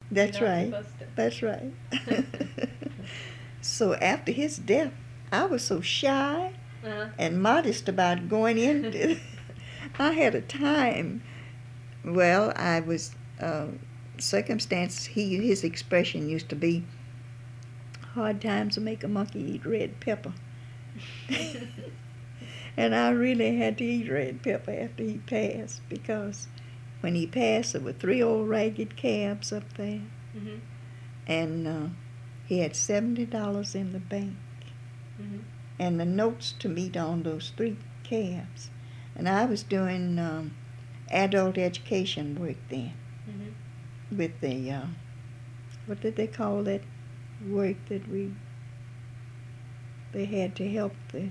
That's You're not right. supposed to. That's right. So after his death, I was so shy Uh-huh. and modest about going into. I had a time. Well, I was circumstances. His expression used to be, "Hard times will make a monkey eat red pepper." And I really had to eat red pepper after he passed, because when he passed, there were 3 old ragged cabs up there, Mm-hmm. and he had $70 in the bank, Mm-hmm. and the notes to meet on those 3 cabs. And I was doing adult education work then Mm-hmm. with the what did they call that work that they had to help the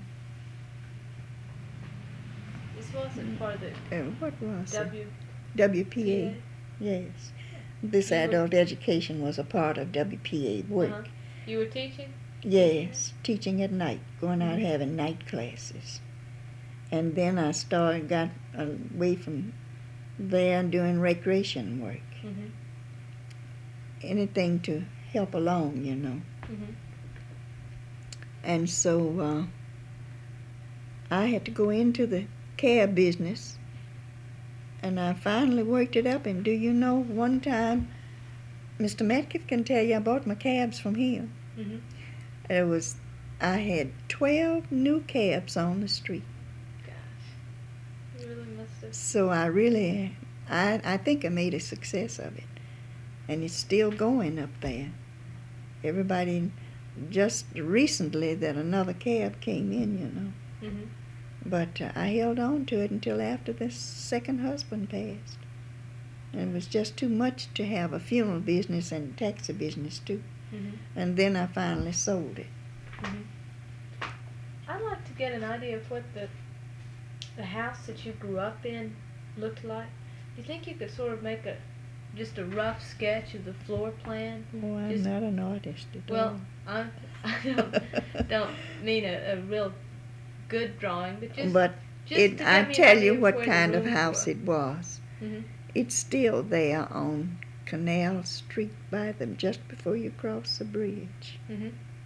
This wasn't part of the what was it? WPA. WPA. Yes. This You were- adult education was a part of WPA work. Uh-huh. You were teaching? Yes, teaching at night, going out Mhm. having night classes. And then I got away from there doing recreation work. Mm-hmm. Anything to help along, Mm-hmm. And so I had to go into the cab business, and I finally worked it up. And do you know, one time, Mr. Metcalf can tell you, I bought my cabs from him. Mm-hmm. I had 12 new cabs on the street. Gosh. You really must have. So I think I made a success of it. And it's still going up there. Everybody, just recently that another cab came in, Mm-hmm. But I held on to it until after the second husband passed. And it was just too much to have a funeral business and taxi business too. Mm-hmm. And then I finally sold it. Mm-hmm. I'd like to get an idea of what the house that you grew up in looked like. Do you think you could sort of make just a rough sketch of the floor plan? Oh, I'm Just- not an artist at Well, all. I don't mean a real good drawing, but just But just to I give me an tell idea you of what where the kind of rooms house were. it was. Mm-hmm. It's still there on Canal Street by them, just before you cross the bridge. Mm-hmm.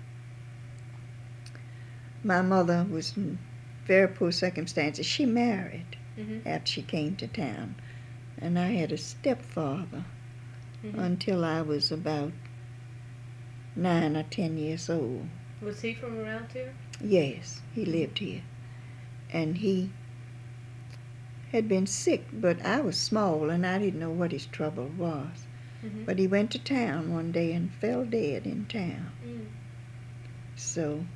My mother was in very poor circumstances. She married Mm-hmm. after she came to town, and I had a stepfather Mm-hmm. until I was about 9 or 10 years old. Was he from around here? Yes, he lived here, and he had been sick, but I was small and I didn't know what his trouble was. Mm-hmm. But he went to town one day and fell dead in town. Mm. So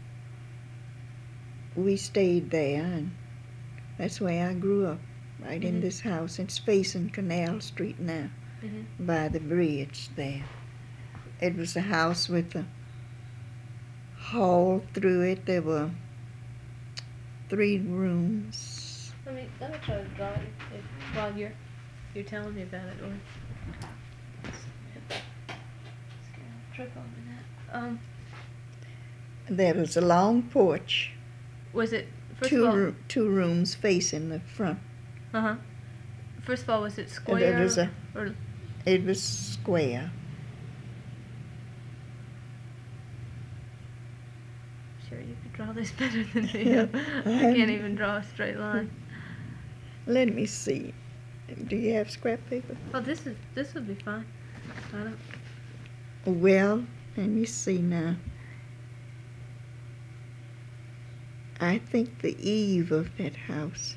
we stayed there, and that's where I grew up, right in Mhm. this house. It's facing Canal Street now, Mm-hmm. by the bridge there. It was a house with a hall through it. There were 3 rooms. Let me try to draw it while you're telling me about it, or trip on that. There was a long porch, Was it first of all? 2 rooms facing the front. Uh-huh. First of all, was it And square or it was square. sure you could draw this better than me? I can't even draw a straight line. Let me see. Do you have scrap paper? Oh, this would be fine. I don't. Well, let me see now. I think the eave of that house.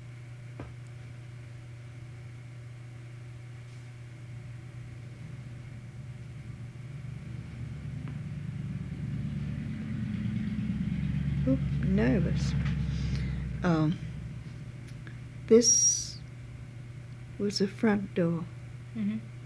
Oop, nervous. This was the front door. Mm-hmm.